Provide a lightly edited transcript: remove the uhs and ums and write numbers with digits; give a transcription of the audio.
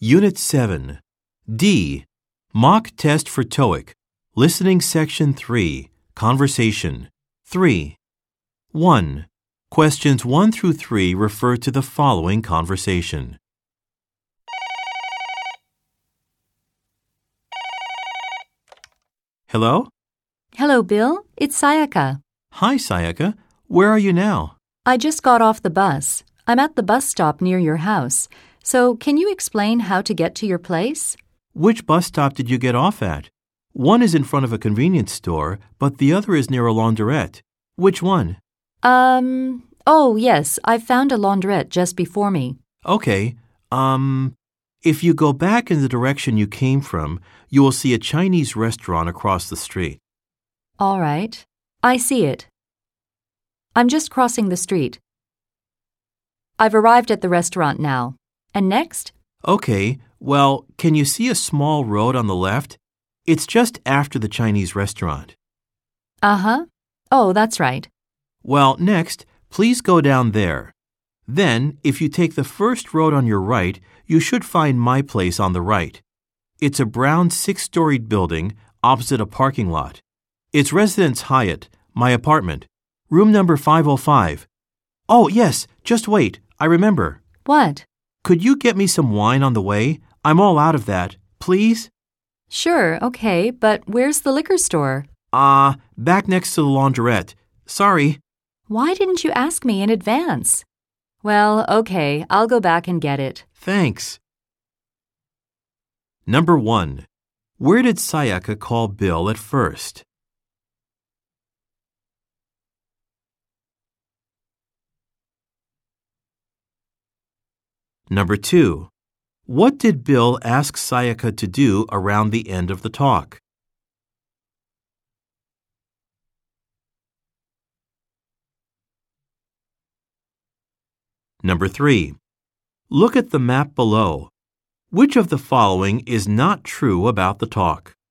Unit 7. D. Mock test for TOEIC. Listening Section 3. Conversation. 3. 1. Questions 1 through 3 refer to the following conversation. Hello? Hello, Bill. It's Sayaka. Hi, Sayaka. Where are you now? I just got off the bus. I'm at the bus stop near your house. So, can you explain how to get to your place? Which bus stop did you get off at? One is in front of a convenience store, but the other is near a laundrette. Which one? Oh, yes, I found a laundrette just before me. Okay. If you go back in the direction you came from, you will see a Chinese restaurant across the street. All right. I see it. I'm just crossing the street. I've arrived at the restaurant now. And next? Okay. Well, can you see a small road on the left? It's just after the Chinese restaurant. Uh-huh. Oh, that's right. Well, next, please go down there. Then, if you take the first road on your right, you should find my place on the right. It's a brown 6-storied building opposite a parking lot. It's Residence Hyatt, my apartment, room number 505. Oh, yes, just wait, I remember. What? Could you get me some wine on the way? I'm all out of that, please? Sure, okay, but where's the liquor store? Back next to the laundrette. Sorry. Why didn't you ask me in advance? Well, okay, I'll go back and get it. Thanks. Number 1. Where did Sayaka call Bill at first? Number 2. What did Bill ask Sayaka to do around the end of the talk? Number 3. Look at the map below. Which of the following is not true about the talk?